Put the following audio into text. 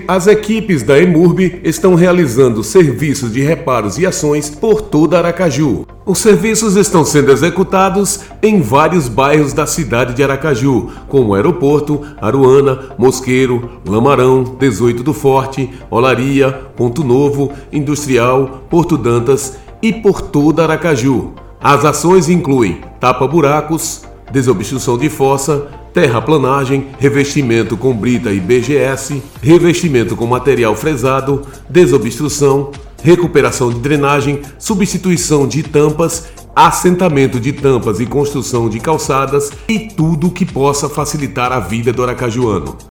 As equipes da EMURB estão realizando serviços de reparos e ações por toda Aracaju. Os serviços estão sendo executados em vários bairros da cidade de Aracaju, como Aeroporto, Aruana, Mosqueiro, Lamarão, 18 do Forte, Olaria, Ponto Novo, Industrial, Porto Dantas e por toda Aracaju. As ações incluem tapa-buracos, desobstrução de fossa, terraplanagem, revestimento com brita e BGS, revestimento com material fresado, desobstrução, recuperação de drenagem, substituição de tampas, assentamento de tampas e construção de calçadas e tudo que possa facilitar a vida do aracajuano.